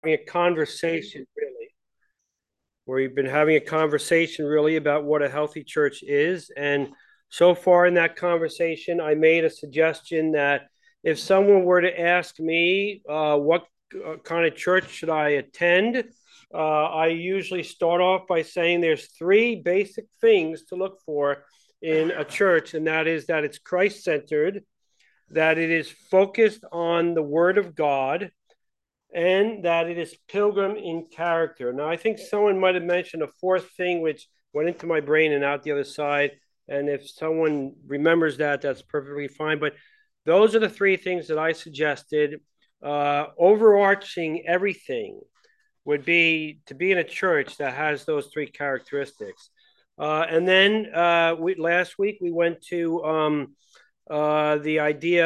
a conversation, really. We've been having a conversation, really, about what a healthy church is. And so far in that conversation, I made a suggestion that if someone were to ask me what kind of church should I attend, I usually start off by saying there's three basic things to look for in a church, and that is that it's Christ centered, that it is focused on the Word of God, and that it is pilgrim in character. Now, I think someone might have mentioned a fourth thing which went into my brain and out the other side. And if someone remembers that, that's perfectly fine. But those are the three things that I suggested. Overarching everything would be to be in a church that has those three characteristics. And then last week we went to the idea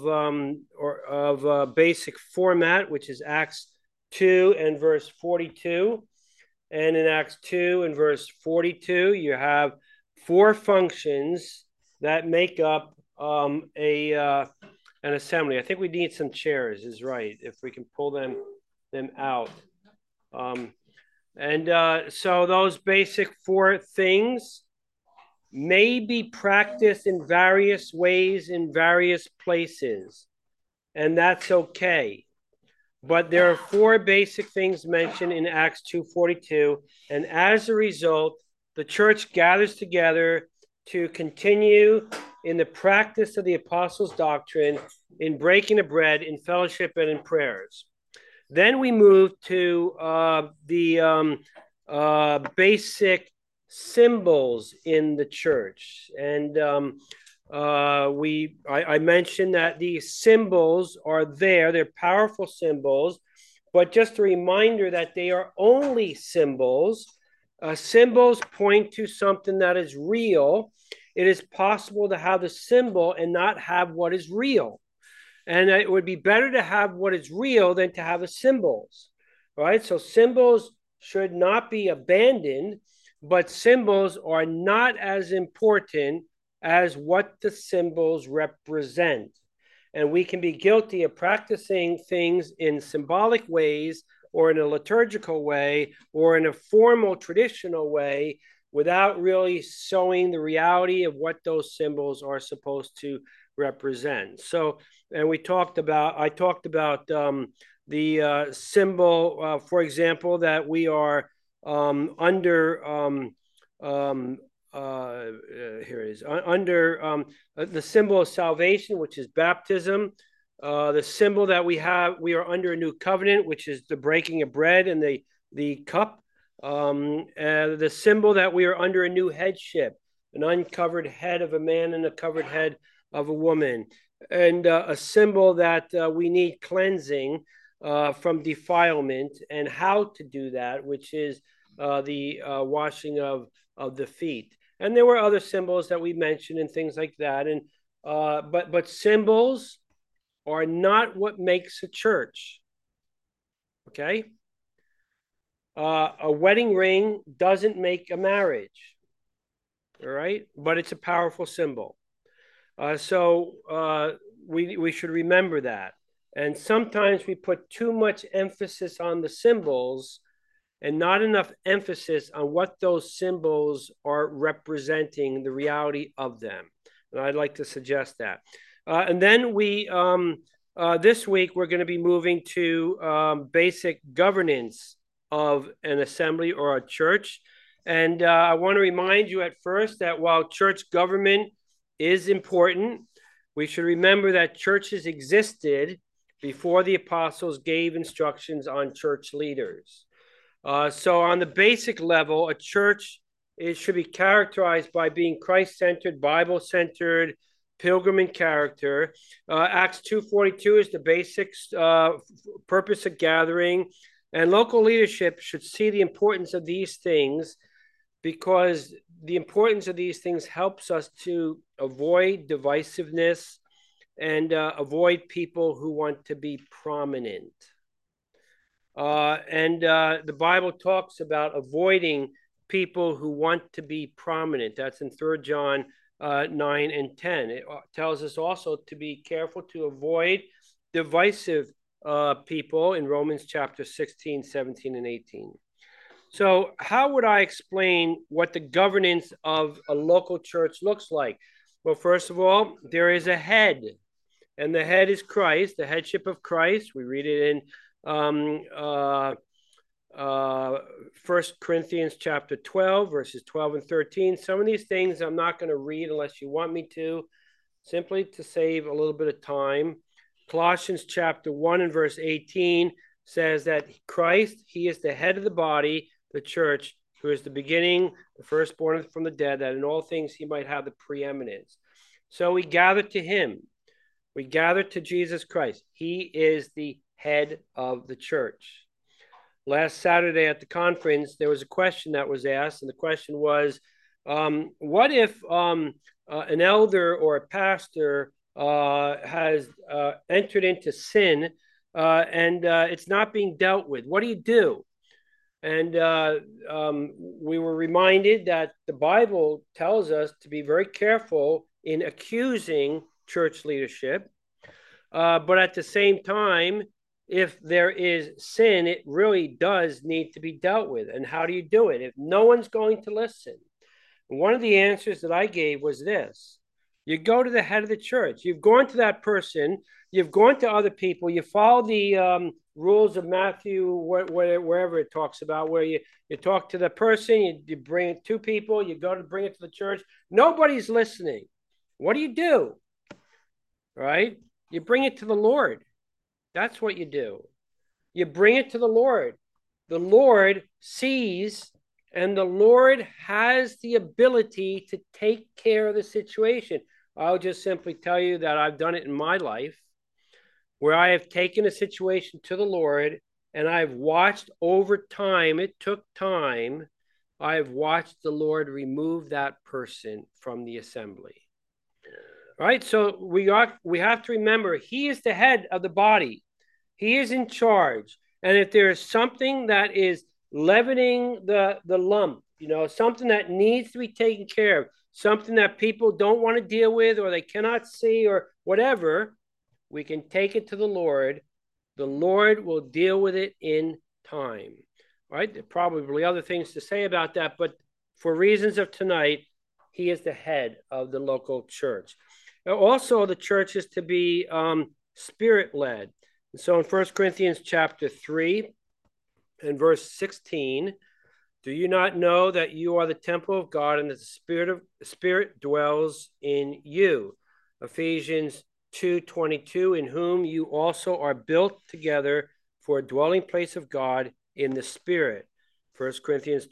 of basic format, which is Acts 2 and verse 42. And in Acts 2 and verse 42, you have four functions that make up an assembly. I think we need some chairs, is right, if we can pull them out. So those basic four things may be practiced in various ways in various places, and that's okay. But there are four basic things mentioned in Acts 2:42, and as a result, the church gathers together to continue in the practice of the apostles' doctrine, in breaking of bread, in fellowship, and in prayers. Then we move to the basic symbols in the church. And I mentioned that these symbols are there. They're powerful symbols, but just a reminder that they are only symbols. Symbols point to something that is real. It is possible to have a symbol and not have what is real. And it would be better to have what is real than to have a symbols, right? So symbols should not be abandoned, but symbols are not as important as what the symbols represent. And we can be guilty of practicing things in symbolic ways, or in a liturgical way, or in a formal traditional way, without really showing the reality of what those symbols are supposed to represent. So, and I talked about the symbol, for example, that we are under here it is under the symbol of salvation, which is baptism. The symbol that we are under a new covenant, which is the breaking of bread and the cup. The symbol that we are under a new headship, an uncovered head of a man and a covered head of a woman, and a symbol that we need cleansing from defilement, and how to do that, which is the washing of the feet. And there were other symbols that we mentioned and things like that. And but symbols are not what makes a church. Okay. A wedding ring doesn't make a marriage. All right, but it's a powerful symbol. So we should remember that. And sometimes we put too much emphasis on the symbols and not enough emphasis on what those symbols are representing, the reality of them. And I'd like to suggest that. And then this week, we're going to be moving to basic governance of an assembly or a church. And I want to remind you at first that while church government is important, we should remember that churches existed before the apostles gave instructions on church leaders. So on the basic level, a church should be characterized by being Christ-centered, Bible-centered, pilgrim in character. Acts 2:42 is the basic purpose of gathering. And local leadership should see the importance of these things, because the importance of these things helps us to avoid divisiveness and avoid people who want to be prominent. The Bible talks about avoiding people who want to be prominent. That's in 3 John 9 and 10. It tells us also to be careful to avoid divisive people in Romans chapter 16, 17, and 18. So how would I explain what the governance of a local church looks like? Well, first of all, there is a head, and the head is Christ, the headship of Christ. We read it in 1 Corinthians chapter 12, verses 12 and 13. Some of these things I'm not going to read unless you want me to, simply to save a little bit of time. Colossians chapter 1 and verse 18 says that Christ, he is the head of the body, the church, who is the beginning, the firstborn from the dead, that in all things he might have the preeminence. So we gather to him. We gather to Jesus Christ. He is the head of the church. Last Saturday at the conference, there was a question that was asked, and the question was, what if an elder or a pastor has entered into sin and it's not being dealt with? What do you do? And we were reminded that the Bible tells us to be very careful in accusing church leadership. But at the same time, if there is sin, it really does need to be dealt with. And how do you do it if no one's going to listen? And one of the answers that I gave was this. You go to the head of the church. You've gone to that person. You've gone to other people. You follow the rules of Matthew, wherever it talks about, where you talk to the person, you bring it to people, you go to bring it to the church. Nobody's listening. What do? Right? You bring it to the Lord. That's what you do. You bring it to the Lord. The Lord sees, and the Lord has the ability to take care of the situation. I'll just simply tell you that I've done it in my life, where I have taken a situation to the Lord, and I've watched over time, it took time, I've watched the Lord remove that person from the assembly. All right, so we have to remember, he is the head of the body. He is in charge. And if there is something that is leavening the lump, something that needs to be taken care of, something that people don't want to deal with or they cannot see or whatever, we can take it to the Lord. The Lord will deal with it in time. All right, there are probably other things to say about that, but for reasons of tonight, he is the head of the local church. Also, the church is to be spirit-led. And so in 1 Corinthians chapter 3 and verse 16, do you not know that you are the temple of God and that the Spirit dwells in you? Ephesians 2:22, in whom you also are built together for a dwelling place of God in the Spirit. 1 Corinthians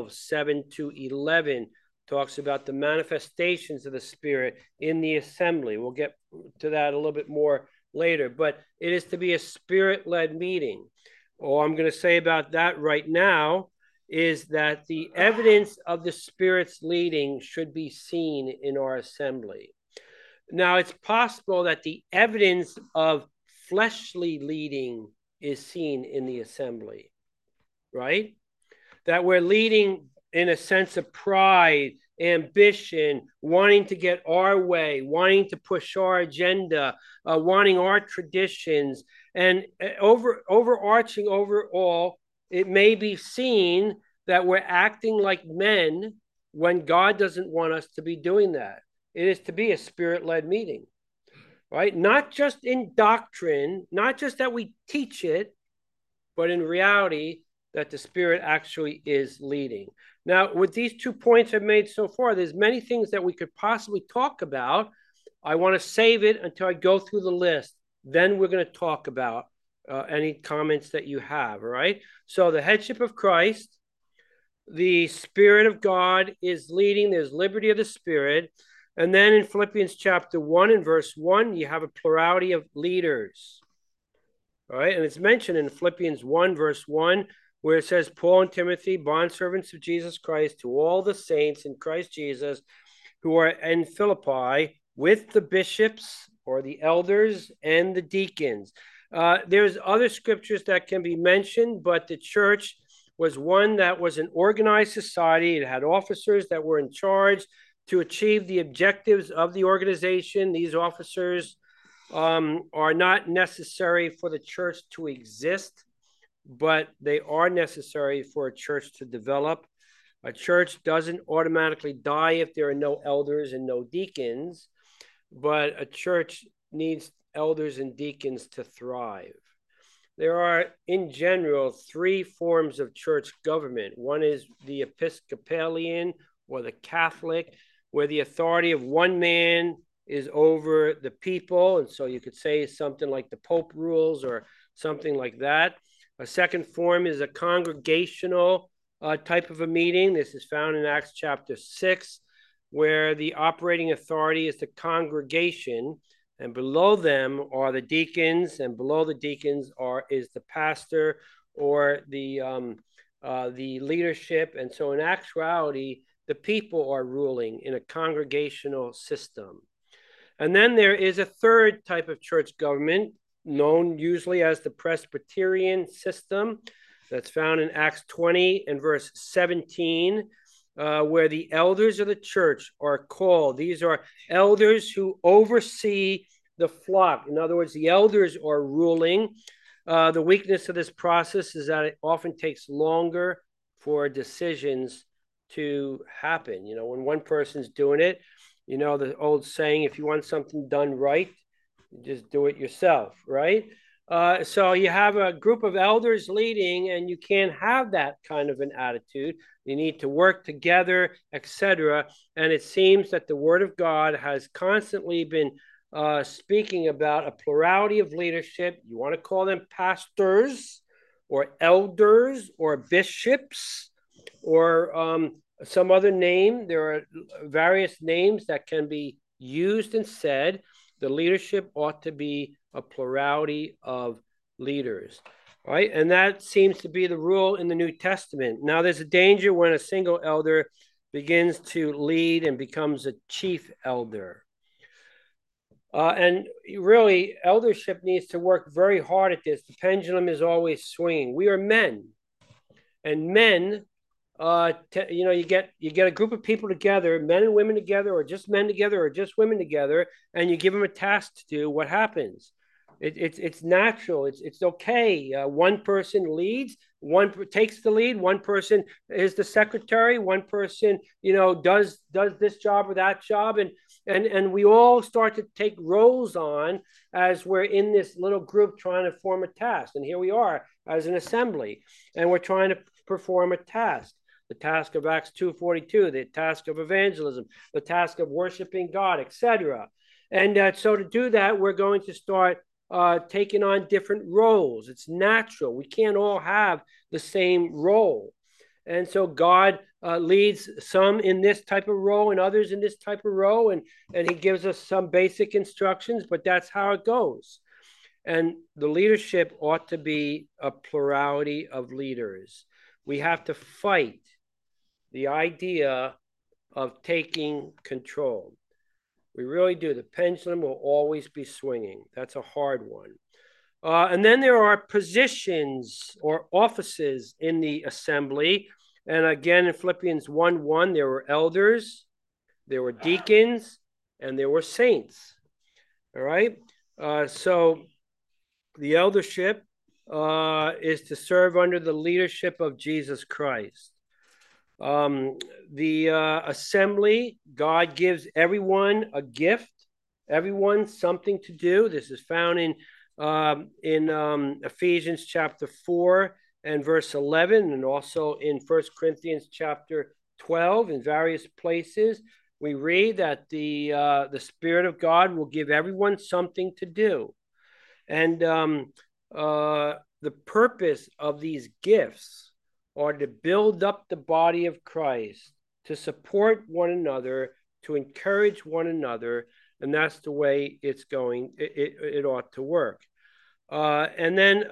12:7-11 talks about the manifestations of the Spirit in the assembly. We'll get to that a little bit more later, but it is to be a Spirit-led meeting. All I'm going to say about that right now is that the evidence of the Spirit's leading should be seen in our assembly. Now, it's possible that the evidence of fleshly leading is seen in the assembly, right? That we're leading in a sense of pride, ambition, wanting to get our way, wanting to push our agenda, wanting our traditions. And overarching overall, it may be seen that we're acting like men when God doesn't want us to be doing that. It is to be a spirit-led meeting, right? Not just in doctrine, not just that we teach it, but in reality, that the Spirit actually is leading. Now, with these 2 points I've made so far, there's many things that we could possibly talk about. I want to save it until I go through the list. Then we're going to talk about any comments that you have, all right? So the headship of Christ, the Spirit of God is leading. There's liberty of the Spirit. And then in Philippians chapter 1 and verse 1, you have a plurality of leaders. All right, and it's mentioned in Philippians 1 verse 1, where it says, Paul and Timothy, bondservants of Jesus Christ, to all the saints in Christ Jesus who are in Philippi, with the bishops or the elders and the deacons. There's other scriptures that can be mentioned, but the church was one that was an organized society. It had officers that were in charge to achieve the objectives of the organization. These officers are not necessary for the church to exist, but they are necessary for a church to develop. A church doesn't automatically die if there are no elders and no deacons, but a church needs elders and deacons to thrive. There are, in general, three forms of church government. One is the Episcopalian or the Catholic, where the authority of one man is over the people. And so you could say something like the Pope rules or something like that. A second form is a congregational type of a meeting. This is found in Acts chapter 6, where the operating authority is the congregation, and below them are the deacons, and below the deacons is the pastor or the leadership. And so in actuality, the people are ruling in a congregational system. And then there is a third type of church government, known usually as the Presbyterian system. That's found in Acts 20 and verse 17, where the elders of the church are called. These are elders who oversee the flock. In other words, the elders are ruling. The weakness of this process is that it often takes longer for decisions to happen. You know, when one person's doing it, you know, the old saying, if you want something done right, just do it yourself, right? So you have a group of elders leading, and you can't have that kind of an attitude. You need to work together, etc. And it seems that the Word of God has constantly been speaking about a plurality of leadership. You want to call them pastors or elders or bishops or some other name. There are various names that can be used and said. The leadership ought to be a plurality of leaders, right? And that seems to be the rule in the New Testament. Now, there's a danger when a single elder begins to lead and becomes a chief elder. And really, eldership needs to work very hard at this. The pendulum is always swinging. We are men, and men, you get a group of people together, men and women together, or just men together, or just women together, and you give them a task to do. What happens? It's natural. It's okay. One person leads. One takes the lead. One person is the secretary. One person, does this job or that job, and we all start to take roles on as we're in this little group trying to form a task. And here we are as an assembly, and we're trying to perform a task. The task of Acts 2:42, the task of evangelism, the task of worshiping God, etc. And so to do that, we're going to start taking on different roles. It's natural. We can't all have the same role. And so God leads some in this type of role and others in this type of role. And he gives us some basic instructions, but that's how it goes. And the leadership ought to be a plurality of leaders. We have to fight the idea of taking control. We really do. The pendulum will always be swinging. That's a hard one. And then there are positions or offices in the assembly. And again, in Philippians 1:1, there were elders, there were deacons, and there were saints. All right. So the eldership is to serve under the leadership of Jesus Christ. The assembly, God gives everyone a gift, everyone something to do. This is found in Ephesians chapter 4 and verse 11, and also in 1 Corinthians chapter 12. In various places, we read that the Spirit of God will give everyone something to do. And the purpose of these gifts are to build up the body of Christ, to support one another, to encourage one another, and that's the way it's going. It ought to work. And then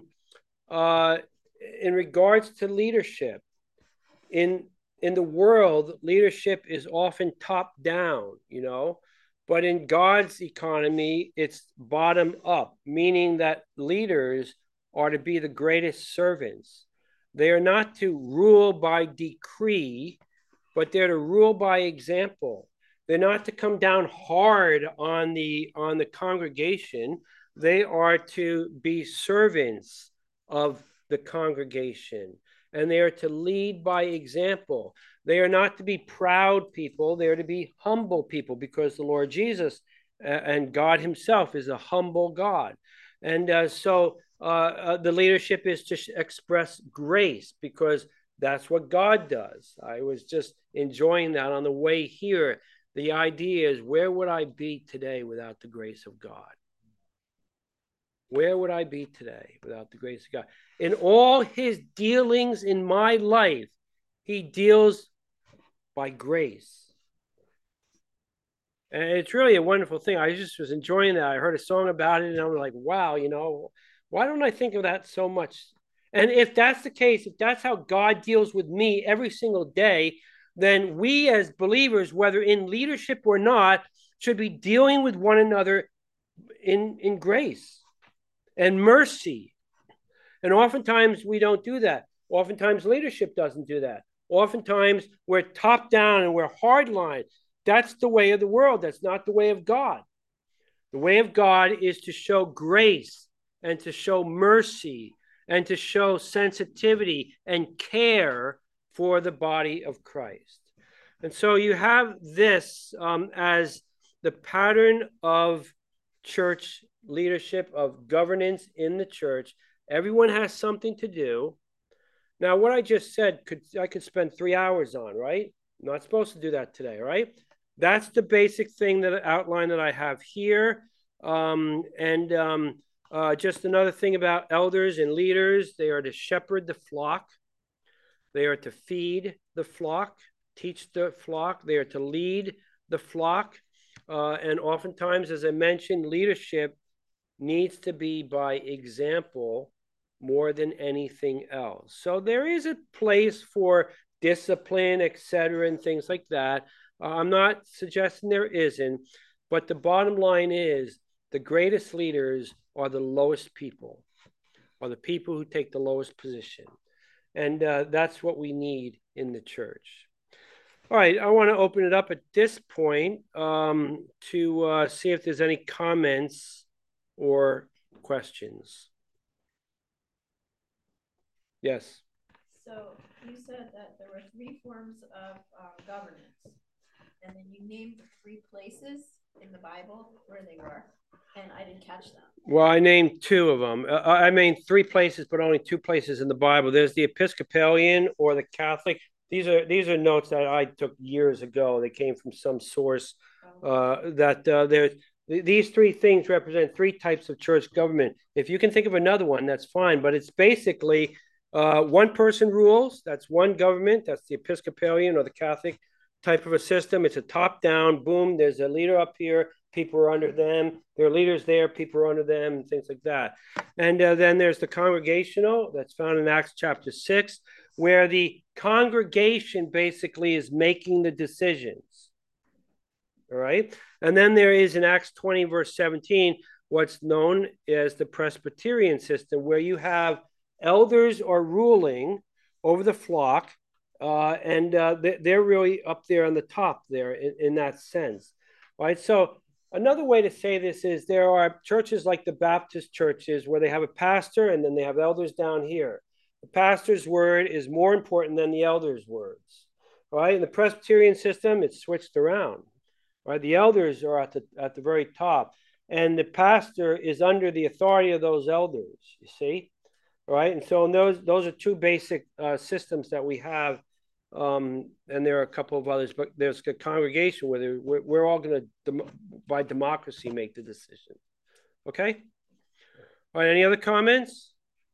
in regards to leadership, in the world, leadership is often top down, but in God's economy, it's bottom up, meaning that leaders are to be the greatest servants. They are not to rule by decree, but they're to rule by example. They're not to come down hard on the congregation. They are to be servants of the congregation, and they are to lead by example. They are not to be proud people. They are to be humble people, because the Lord Jesus and God himself is a humble God. And so the leadership is to express grace, because that's what God does. I was just enjoying that on the way here. The idea is, where would I be today without the grace of God? Where would I be today without the grace of God? In all his dealings in my life, he deals by grace. And it's really a wonderful thing. I just was enjoying that. I heard a song about it, and I'm like, wow, why don't I think of that so much? And if that's the case, if that's how God deals with me every single day, then we as believers, whether in leadership or not, should be dealing with one another in grace and mercy. And oftentimes we don't do that. Oftentimes leadership doesn't do that. Oftentimes we're top down and we're hardline. That's the way of the world. That's not the way of God. The way of God is to show grace and to show mercy and to show sensitivity and care for the body of Christ. And so you have this as the pattern of church leadership, of governance in the church. Everyone has something to do. Now, what I just said, I could spend 3 hours on, right? I'm not supposed to do that today, right? That's the basic thing, that outline that I have here. Just another thing about elders and leaders: they are to shepherd the flock. They are to feed the flock, teach the flock. They are to lead the flock. And oftentimes, as I mentioned, leadership needs to be by example more than anything else. So there is a place for discipline, etc., and things like that. I'm not suggesting there isn't, but the bottom line is, the greatest leaders are the lowest people, are the people who take the lowest position. And that's what we need in the church. All right, I want to open it up at this point to see if there's any comments or questions. Yes. So you said that there were 3 forms of governance, and then you named 3 places in the Bible where they were, and I didn't catch them. Well, I named 2 of them. I named 3 places, but only 2 places in the Bible. There's the Episcopalian or the Catholic. These are notes that I took years ago. They came from some source. These 3 things represent 3 types of church government. If you can think of another one, that's fine. But it's basically one person rules. That's one government. That's the Episcopalian or the Catholic type of a system. It's a top down. Boom. There's a leader up here. People are under them. There are leaders there. People are under them, and things like that. And then there's the congregational, that's found in Acts chapter 6, where the congregation basically is making the decisions. All right. And then there is in Acts 20, verse 17, what's known as the Presbyterian system, where you have elders are ruling over the flock, and they're really up there on the top there in that sense. All right. So another way to say this is, there are churches like the Baptist churches where they have a pastor and then they have elders down here. The pastor's word is more important than the elders' words. All right. In the Presbyterian system, it's switched around. Right, the elders are at the very top, and the pastor is under the authority of those elders. You see, right? And so those are 2 basic systems that we have, and there are a couple of others. But there's a congregation where we're all going to, by democracy, make the decision. Okay. All right. Any other comments?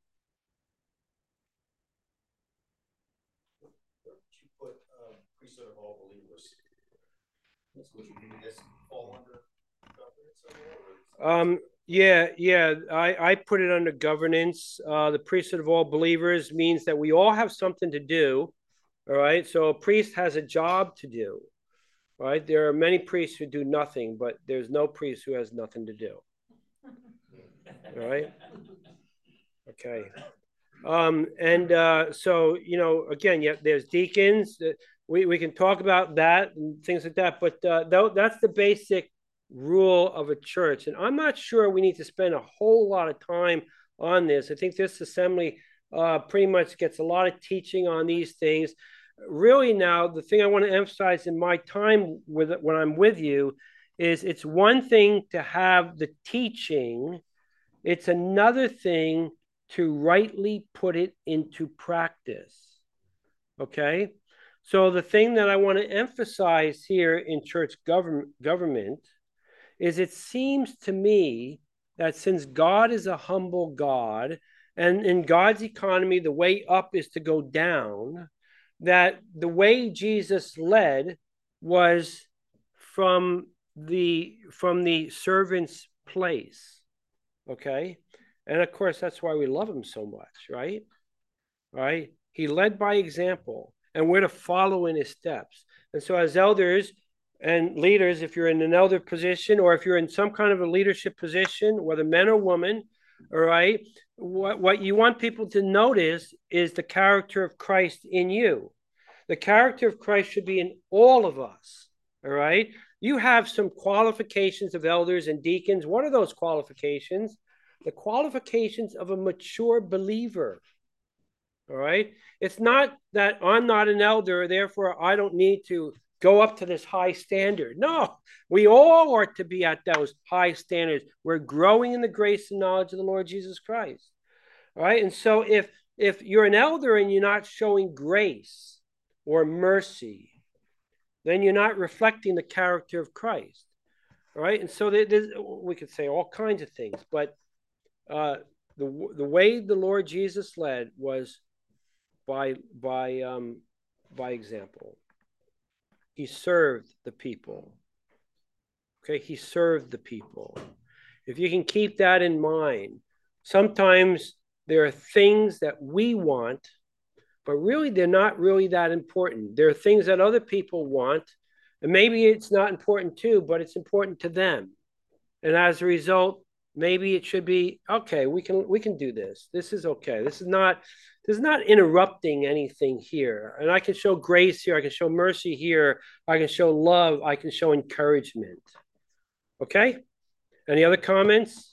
I put it under governance. The priesthood of all believers means that we all have something to do. All right. So a priest has a job to do. All right. There are many priests who do nothing, but there's no priest who has nothing to do. All right. Okay. So, again, there's deacons. we can talk about that and things like that, but that's the basic rule of a church. And I'm not sure we need to spend a whole lot of time on this. I think this assembly pretty much gets a lot of teaching on these things. Really now, the thing I want to emphasize in my time with when I'm with you is it's one thing to have the teaching. It's another thing to rightly put it into practice. Okay? So the thing that I want to emphasize here in church government is it seems to me that since God is a humble God, and in God's economy, the way up is to go down, that the way Jesus led was from the servant's place. Okay? And of course, that's why we love him so much, right? Right? He led by example, and we're to follow in his steps. And so as elders and leaders, if you're in an elder position or if you're in some kind of a leadership position, whether men or women, all right, what you want people to notice is the character of Christ in you. The character of Christ should be in all of us, all right? You have some qualifications of elders and deacons. What are those qualifications? The qualifications of a mature believer. All right. It's not that I'm not an elder, therefore I don't need to go up to this high standard. No, we all are to be at those high standards. We're growing in the grace and knowledge of the Lord Jesus Christ. All right. And so if you're an elder and you're not showing grace or mercy, then you're not reflecting the character of Christ. All right. And so we could say all kinds of things, but the way the Lord Jesus led was by example. He served the people. Okay, he served the people. If you can keep that in mind, sometimes there are things that we want, but really they're not really that important. There are things that other people want, and maybe it's not important too, but it's important to them. And as a result, maybe it should be, okay, we can do this. This is okay. This is not interrupting anything here. And I can show grace here. I can show mercy here. I can show love. I can show encouragement. Okay? Any other comments?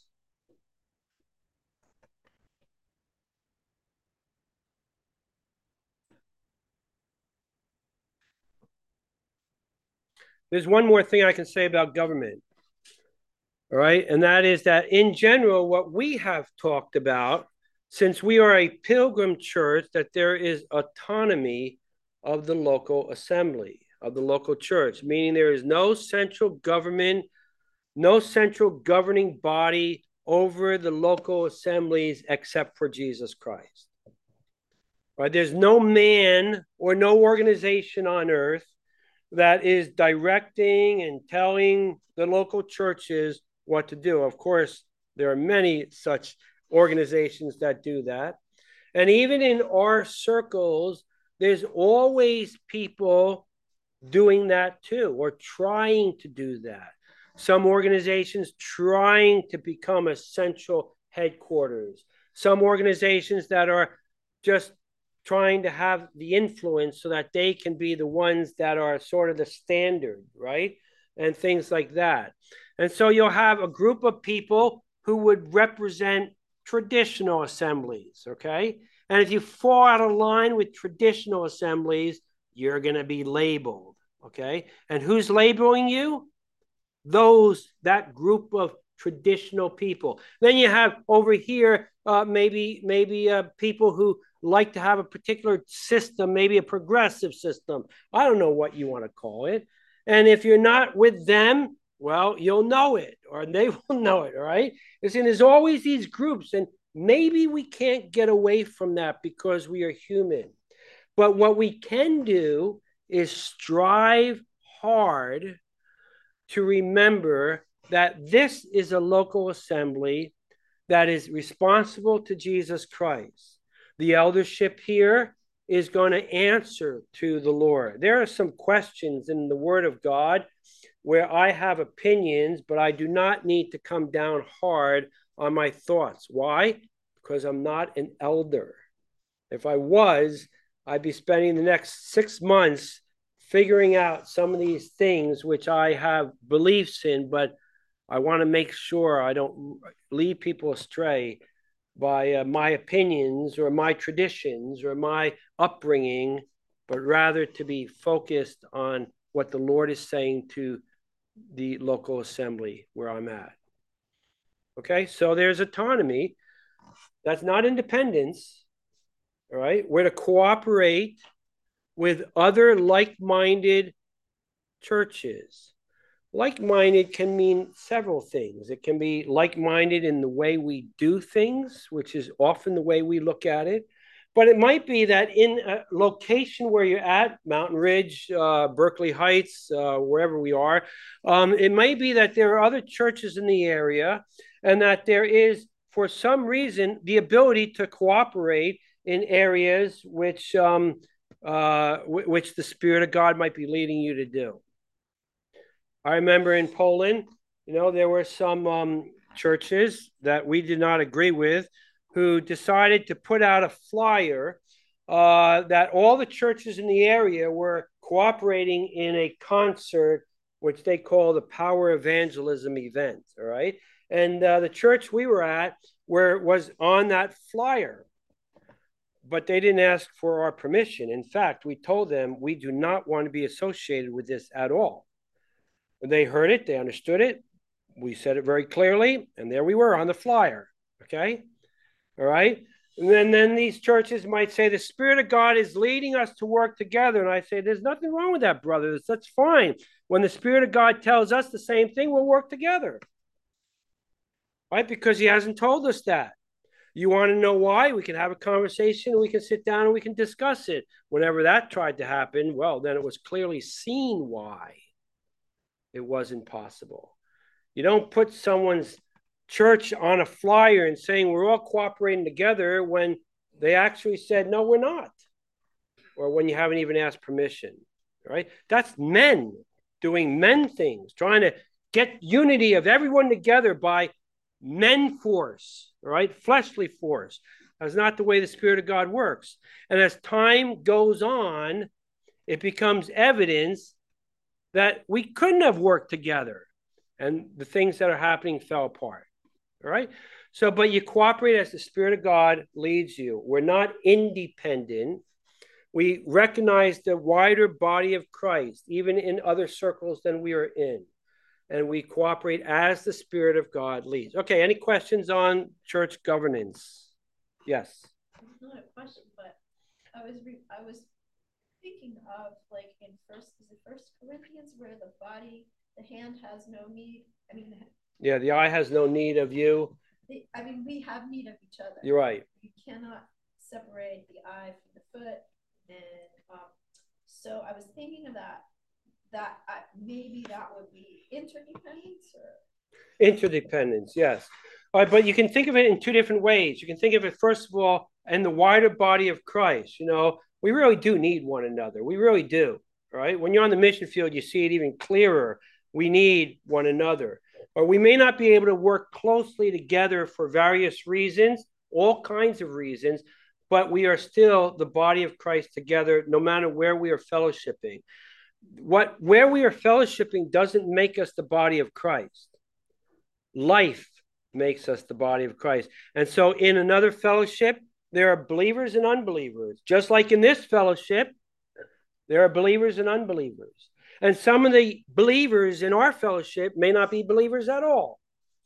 There's one more thing I can say about government. All right? And that is that in general, what we have talked about, since we are a pilgrim church, that there is autonomy of the local assembly, of the local church, meaning there is no central government, no central governing body over the local assemblies except for Jesus Christ. Right? There's no man or no organization on earth that is directing and telling the local churches what to do. Of course, there are many such organizations that do that. And even in our circles, there's always people doing that too, or trying to do that. Some organizations trying to become a central headquarters. Some organizations that are just trying to have the influence so that they can be the ones that are sort of the standard, right? And things like that. And so you'll have a group of people who would represent traditional assemblies, okay? And if you fall out of line with traditional assemblies, you're going to be labeled, okay? And who's labeling you? That group of traditional people. Then you have over here maybe people who like to have a particular system, maybe a progressive system. I don't know what you want to call it. And if you're not with them, well, you'll know it, or they will know it, all right? There's always these groups, and maybe we can't get away from that because we are human. But what we can do is strive hard to remember that this is a local assembly that is responsible to Jesus Christ. The eldership here is going to answer to the Lord. There are some questions in the Word of God where I have opinions, but I do not need to come down hard on my thoughts. Why? Because I'm not an elder. If I was, I'd be spending the next 6 months figuring out some of these things which I have beliefs in, but I want to make sure I don't lead people astray by my opinions or my traditions or my upbringing, but rather to be focused on what the Lord is saying to the local assembly where I'm at. Okay, so there's autonomy. That's not independence. All right, we're to cooperate with other like-minded churches. Like-minded can mean several things. It can be like-minded in the way we do things, which is often the way we look at it. But it might be that in a location where you're at, Mountain Ridge, Berkeley Heights, wherever we are, it may be that there are other churches in the area and that there is, for some reason, the ability to cooperate in areas which the Spirit of God might be leading you to do. I remember in Poland, there were some churches that we did not agree with who decided to put out a flyer that all the churches in the area were cooperating in a concert, which they call the Power Evangelism event, all right? And the church we were at was on that flyer, but they didn't ask for our permission. In fact, we told them we do not want to be associated with this at all. They heard it, they understood it. We said it very clearly, and there we were on the flyer, okay? All right? And then these churches might say, the Spirit of God is leading us to work together. And I say, there's nothing wrong with that, brother. That's fine. When the Spirit of God tells us the same thing, we'll work together. Right? Because he hasn't told us that. You want to know why? We can have a conversation, we can sit down and we can discuss it. Whenever that tried to happen, well, then it was clearly seen why it wasn't possible. You don't put someone's church on a flyer and saying we're all cooperating together when they actually said, no, we're not. Or when you haven't even asked permission, right? That's men doing men things, trying to get unity of everyone together by men force, right? Fleshly force. That's not the way the Spirit of God works. And as time goes on, it becomes evidence that we couldn't have worked together. And the things that are happening fell apart. All right? So, but you cooperate as the Spirit of God leads you. We're not independent. We recognize the wider body of Christ, even in other circles than we are in. And we cooperate as the Spirit of God leads. Okay, any questions on church governance? Yes. Not a question, but I was thinking of like in First Corinthians where the hand has no need. Yeah, the eye has no need of you. We have need of each other. You're right. You cannot separate the eye from the foot, and so I was thinking of that maybe that would be interdependence or interdependence. Yes, but you can think of it in two different ways. You can think of it first of all in the wider body of Christ. We really do need one another. We really do. Right? When you're on the mission field, you see it even clearer. We need one another. Or we may not be able to work closely together for various reasons, all kinds of reasons, but we are still the body of Christ together, no matter where we are fellowshipping. Where we are fellowshipping doesn't make us the body of Christ. Life makes us the body of Christ. And so in another fellowship, there are believers and unbelievers. Just like in this fellowship, there are believers and unbelievers. And some of the believers in our fellowship may not be believers at all.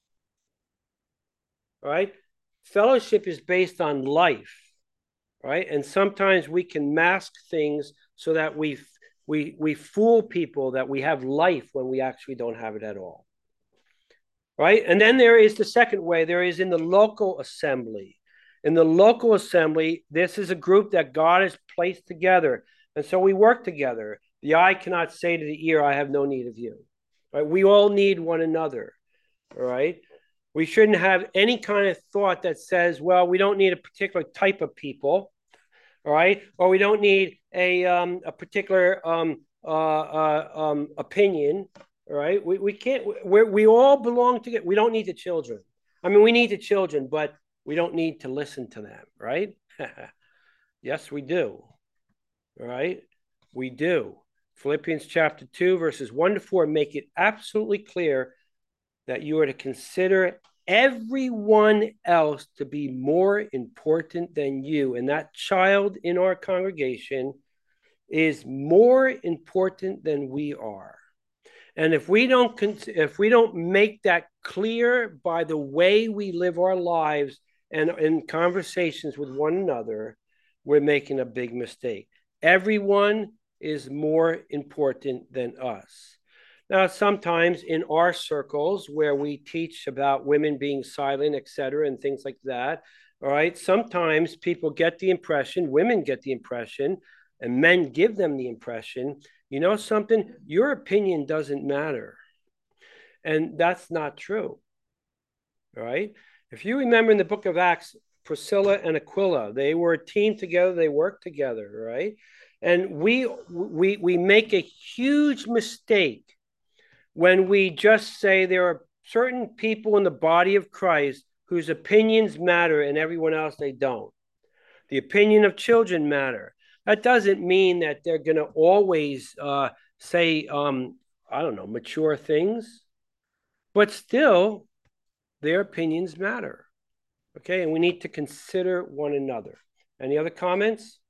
Right? Fellowship is based on life. Right? And sometimes we can mask things so that we fool people that we have life when we actually don't have it at all. Right? And then there is the second way. There is in the local assembly. In the local assembly, this is a group that God has placed together. And so we work together. The eye cannot say to the ear, I have no need of you. Right? We all need one another. All right? We shouldn't have any kind of thought that says, well, we don't need a particular type of people. All right? Or we don't need a particular opinion. All right? We can't, we all belong together. We don't need the children. We need the children, but we don't need to listen to them, right? Yes, we do. All right? We do. Philippians chapter 2, verses 1 to 4 make it absolutely clear that you are to consider everyone else to be more important than you. And that child in our congregation is more important than we are. And if we don't make that clear by the way we live our lives and in conversations with one another, we're making a big mistake. Everyone is more important than us. Now, sometimes in our circles where we teach about women being silent, et cetera, and things like that, all right, sometimes people get the impression, women get the impression, and men give them the impression, you know something, your opinion doesn't matter. And that's not true, all right? If you remember in the book of Acts, Priscilla and Aquila, they were a team together, they worked together, right? And we make a huge mistake when we just say there are certain people in the body of Christ whose opinions matter and everyone else they don't. The opinion of children matter. That doesn't mean that they're going to always say, I don't know, mature things, but still their opinions matter. Okay, and we need to consider one another. Any other comments?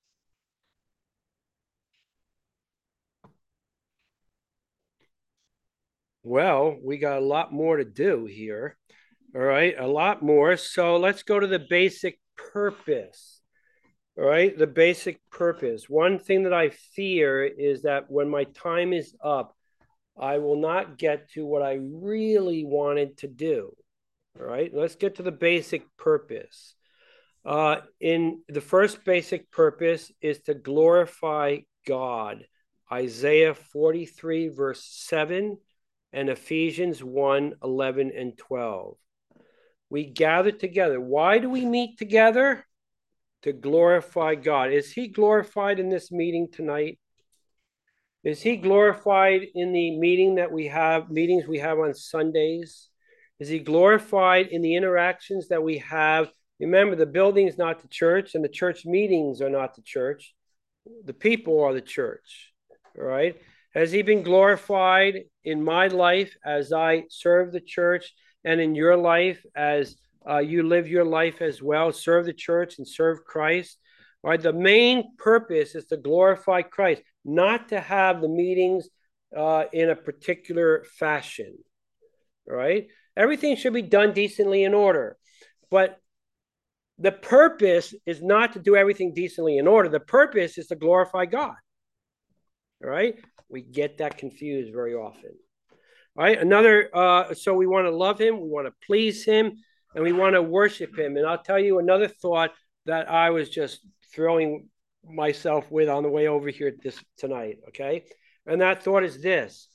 Well, we got a lot more to do here. All right, a lot more. So let's go to the basic purpose. All right, the basic purpose. One thing that I fear is that when my time is up, I will not get to what I really wanted to do. All right, let's get to the basic purpose. In the first basic purpose is to glorify God. Isaiah 43, verse 7, and Ephesians 1, 11, and 12. We gather together. Why do we meet together? To glorify God. Is he glorified in this meeting tonight? Is he glorified in the meetings we have on Sundays? Is he glorified in the interactions that we have? Remember, the building is not the church, and the church meetings are not the church. The people are the church. All right. Has he been glorified in my life as I serve the church, and in your life as you live your life as well? Serve the church and serve Christ. All right. The main purpose is to glorify Christ, not to have the meetings in a particular fashion. All right. Everything should be done decently in order, but the purpose is not to do everything decently in order. The purpose is to glorify God. All right. We get that confused very often. All right. So we want to love him, we want to please him, and we want to worship him. And I'll tell you another thought that I was just throwing myself with on the way over here tonight. Okay. And that thought is this: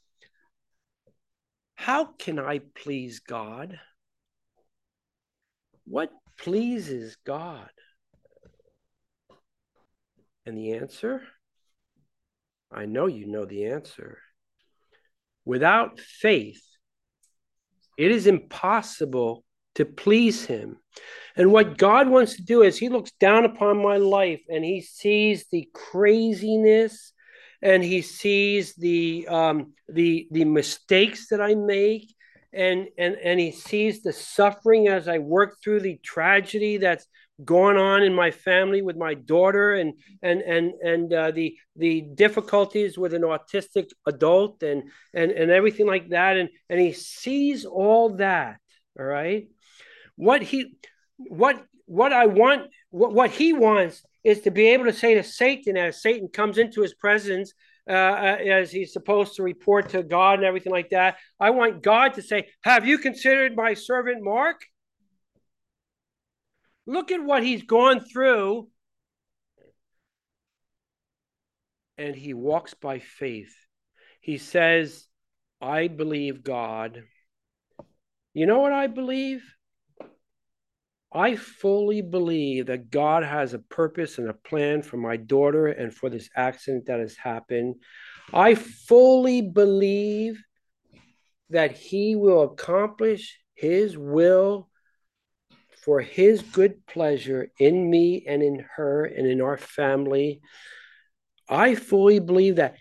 how can I please God? What pleases God? And the answer? I know you know the answer. Without faith, it is impossible to please him. And what God wants to do is he looks down upon my life and he sees the craziness and he sees the mistakes that I make, and he sees the suffering as I work through the tragedy that's going on in my family with my daughter, and the difficulties with an autistic adult, and everything like that, and he sees all that. All right, what he wants is to be able to say to Satan, as Satan comes into his presence, as he's supposed to report to God and everything like that, I want God to say, have you considered my servant Mark? Look at what he's gone through. And he walks by faith. He says, I believe God. You know what I believe? I fully believe that God has a purpose and a plan for my daughter and for this accident that has happened. I fully believe that he will accomplish his will for his good pleasure in me and in her and in our family. I fully believe that.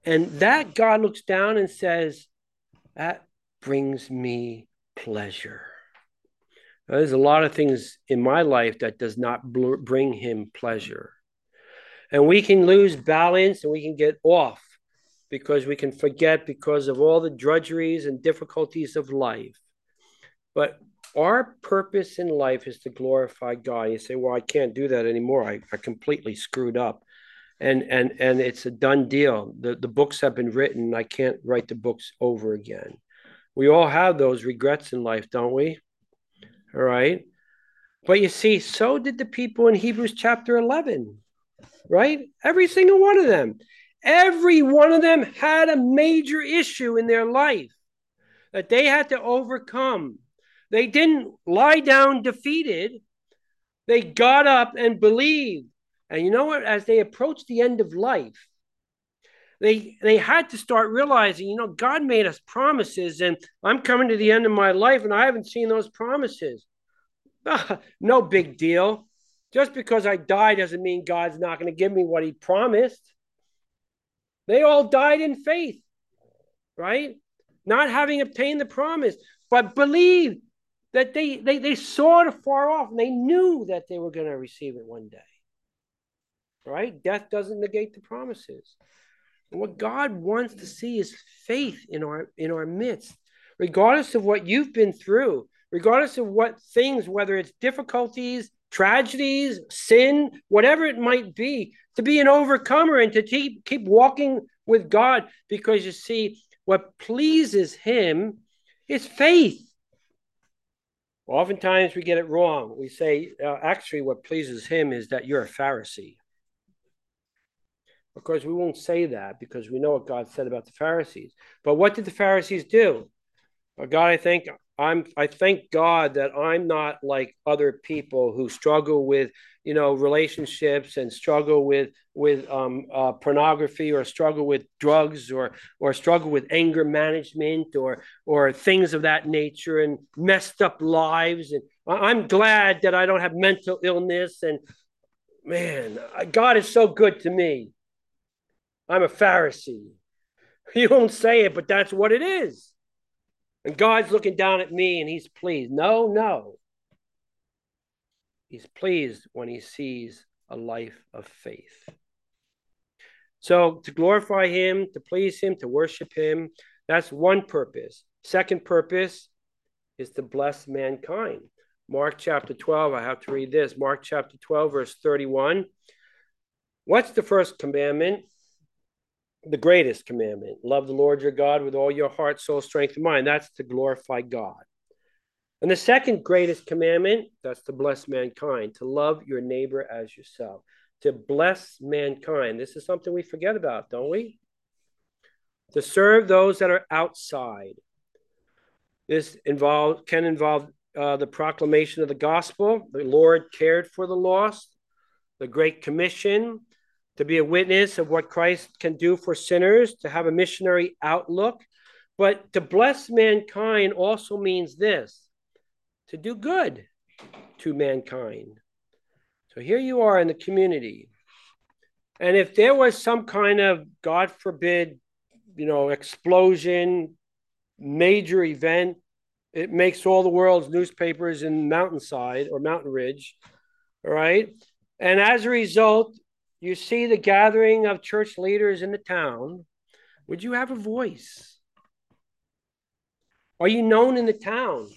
And that God looks down and says, that brings me pleasure. Now, there's a lot of things in my life that does not bring him pleasure. And we can lose balance and we can get off because we can forget because of all the drudgeries and difficulties of life. But our purpose in life is to glorify God. You say, well, I can't do that anymore. I completely screwed up. And it's a done deal. The books have been written. I can't write the books over again. We all have those regrets in life, don't we? All right. But you see, so did the people in Hebrews chapter 11, right? Every single one of them. Every one of them had a major issue in their life that they had to overcome. They didn't lie down defeated. They got up and believed. And you know what? As they approached the end of life, they had to start realizing, God made us promises, and I'm coming to the end of my life, and I haven't seen those promises. No big deal. Just because I die doesn't mean God's not going to give me what he promised. They all died in faith, right? Not having obtained the promise, but believed that they saw it afar off, and they knew that they were going to receive it one day, right? Death doesn't negate the promises. And what God wants to see is faith in our midst, regardless of what you've been through, regardless of what things, whether it's difficulties, tragedies, sin, whatever it might be, to be an overcomer and to keep walking with God, because you see, what pleases him is faith. Oftentimes we get it wrong. We say, actually, what pleases him is that you're a Pharisee. Of course, we won't say that because we know what God said about the Pharisees. But what did the Pharisees do? God, I thank God that I'm not like other people who struggle with, relationships and struggle with pornography, or struggle with drugs, or struggle with anger management, or things of that nature, and messed up lives. And I'm glad that I don't have mental illness. And man, God is so good to me. I'm a Pharisee. You won't say it, but that's what it is. And God's looking down at me and he's pleased. No. He's pleased when he sees a life of faith. So to glorify him, to please him, to worship him, that's one purpose. Second purpose is to bless mankind. Mark chapter 12, I have to read this. Mark chapter 12, verse 31. What's the first commandment? The greatest commandment. Love the Lord your God with all your heart, soul, strength, and mind. That's to glorify God. And the second greatest commandment, that's to bless mankind, to love your neighbor as yourself, to bless mankind. This is something we forget about, don't we? To serve those that are outside. This can involve the proclamation of the gospel. The Lord cared for the lost. The Great Commission, to be a witness of what Christ can do for sinners, to have a missionary outlook. But to bless mankind also means this: to do good to mankind. So here you are in the community. And if there was some kind of, God forbid, explosion, major event, it makes all the world's newspapers in Mountainside or Mountain Ridge, all right? And as a result, you see the gathering of church leaders in the town. Would you have a voice? Are you known in the town?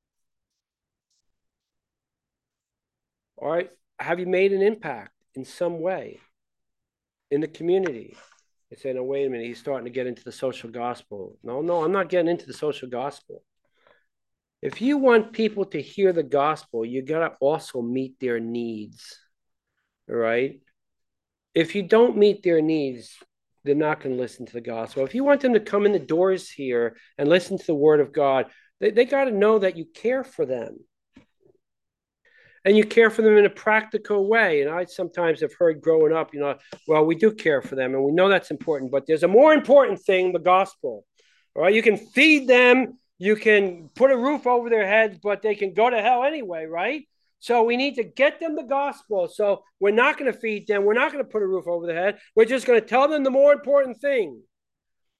All right. Have you made an impact in some way in the community? They say, no, wait a minute. He's starting to get into the social gospel. No, I'm not getting into the social gospel. If you want people to hear the gospel, you got to also meet their needs. All right. If you don't meet their needs, they're not going to listen to the gospel. If you want them to come in the doors here and listen to the word of God, they got to know that you care for them. And you care for them in a practical way. And I sometimes have heard growing up, well, we do care for them and we know that's important, but there's a more important thing, the gospel. All right, you can feed them, you can put a roof over their heads, but they can go to hell anyway, right? So we need to get them the gospel. So we're not going to feed them. We're not going to put a roof over their head. We're just going to tell them the more important thing.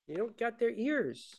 You don't got their ears.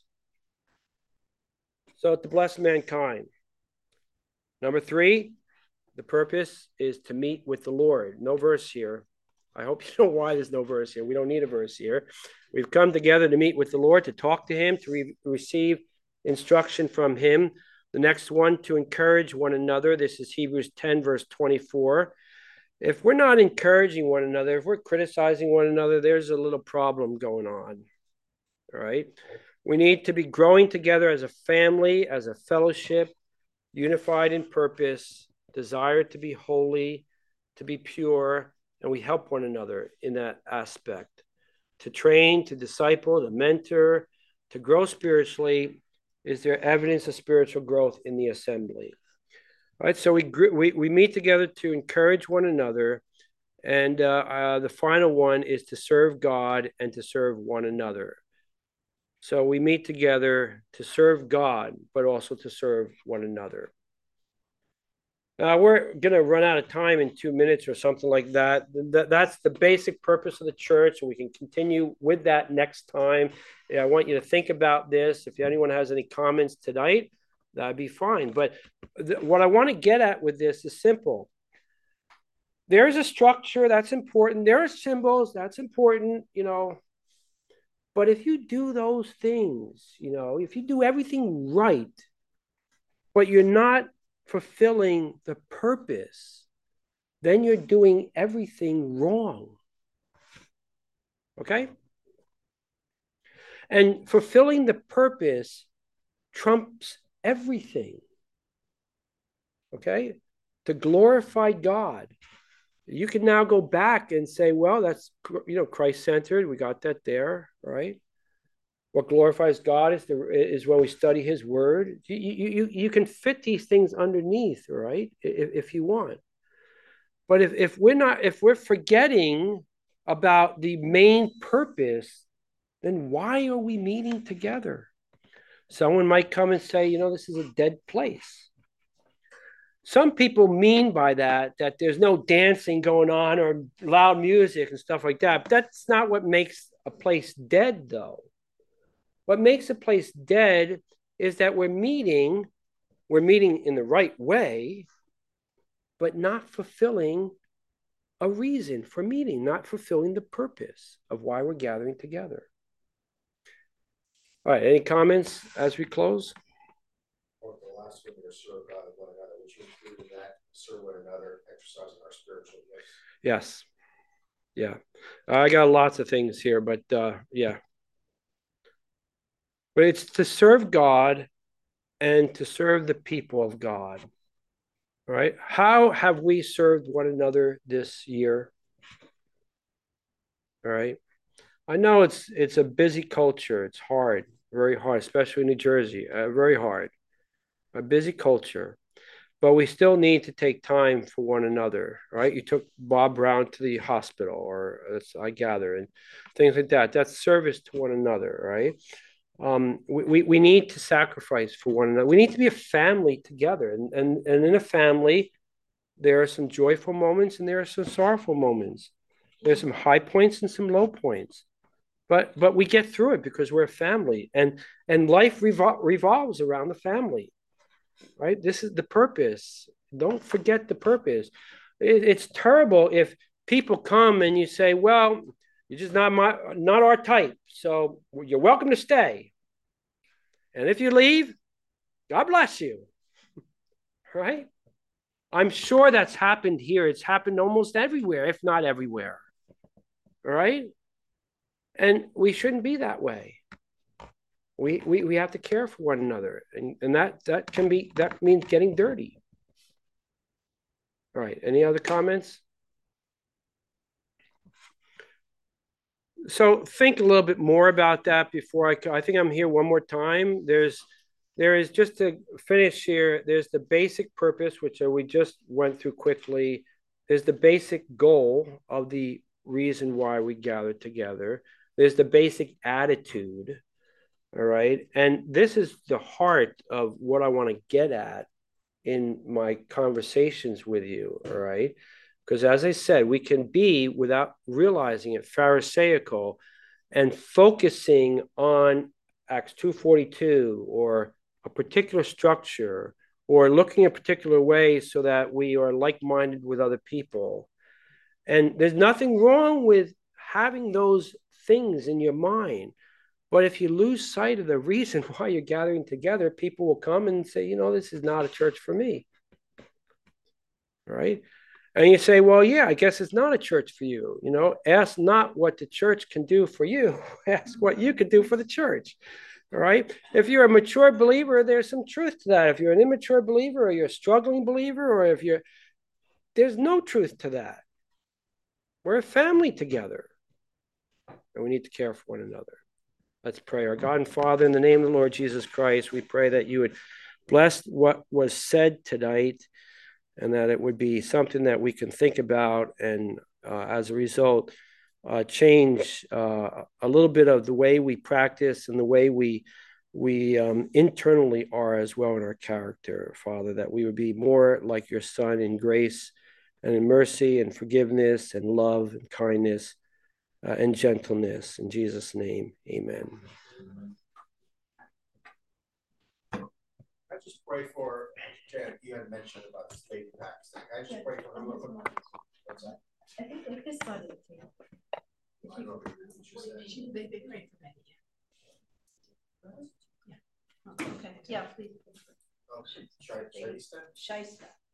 So to bless mankind. Number 3, the purpose is to meet with the Lord. No verse here. I hope you know why there's no verse here. We don't need a verse here. We've come together to meet with the Lord, to talk to him, to receive instruction from him. The next one, to encourage one another. This is Hebrews 10, verse 24. If we're not encouraging one another, if we're criticizing one another, there's a little problem going on. All right. We need to be growing together as a family, as a fellowship, unified in purpose, desire to be holy, to be pure, and we help one another in that aspect. To train, to disciple, to mentor, to grow spiritually. Is there evidence of spiritual growth in the assembly? All right, so we meet together to encourage one another, and the final one is to serve God and to serve one another. So we meet together to serve God, but also to serve one another. We're going to run out of time in 2 minutes or something like that. That's the basic purpose of the church, and we can continue with that next time. I want you to think about this. If anyone has any comments tonight, that'd be fine. But what I want to get at with this is simple. There's a structure that's important. There are symbols that's important, But if you do those things, if you do everything right, but you're not fulfilling the purpose, then you're doing everything wrong. Okay? And fulfilling the purpose trumps everything. Okay? To glorify God. You can now go back and say, well, that's, Christ-centered. We got that there, right? What glorifies God is when we study his word. You can fit these things underneath, right? If you want. But if we're forgetting about the main purpose, then why are we meeting together? Someone might come and say, this is a dead place. Some people mean by that there's no dancing going on or loud music and stuff like that. But that's not what makes a place dead, though. What makes a place dead is that we're meeting in the right way, but not fulfilling a reason for meeting, not fulfilling the purpose of why we're gathering together. All right, any comments as we close? Or the last one, to serve God and one another, which you include in that, serve one another, exercising our spiritual gifts. Yes. Yeah. I got lots of things here, but yeah. But it's to serve God and to serve the people of God. All right. How have we served one another this year? All right. I know it's a busy culture. It's hard, very hard, especially in New Jersey. Very hard. A busy culture. But we still need to take time for one another, right? You took Bob Brown to the hospital, or I gather, and things like that. That's service to one another, right? We need to sacrifice for one another. We need to be a family together, and in a family, there are some joyful moments and there are some sorrowful moments. There's some high points and some low points, but we get through it because we're a family, and life revolves around the family, right? This is the purpose. Don't forget the purpose. It's terrible if people come and you say, well, you're just not our type, so you're welcome to stay. And if you leave, God bless you. Right? I'm sure that's happened here. It's happened almost everywhere, if not everywhere. All right? And we shouldn't be that way. We have to care for one another. And that means getting dirty. All right. Any other comments? So think a little bit more about that before I think I'm here one more time. There is, just to finish here, there's the basic purpose, which we just went through quickly. There's the basic goal of the reason why we gather together. There's the basic attitude. All right. And this is the heart of what I want to get at in my conversations with you. All right. Because as I said, we can be, without realizing it, Pharisaical and focusing on Acts 2:42 or a particular structure or looking a particular way so that we are like-minded with other people. And there's nothing wrong with having those things in your mind. But if you lose sight of the reason why you're gathering together, people will come and say, this is not a church for me. Right? And you say, well, yeah, I guess it's not a church for you. Ask not what the church can do for you. Ask what you can do for the church. All right. If you're a mature believer, there's some truth to that. If you're an immature believer or you're a struggling believer, or there's no truth to that. We're a family together and we need to care for one another. Let's pray. Our God and Father, in the name of the Lord Jesus Christ, we pray that you would bless what was said tonight and that it would be something that we can think about and as a result, change a little bit of the way we practice and the way we internally are as well in our character, Father, that we would be more like your Son in grace and in mercy and forgiveness and love and kindness and gentleness. In Jesus' name, amen. I just pray for, Janet, you had mentioned about the state tax thing. I just pray for her. What's that? I think like this side of the table. I don't know if you said. They pray for that. Yeah. Okay. Yeah, please. Oh, Shaista? Shaista.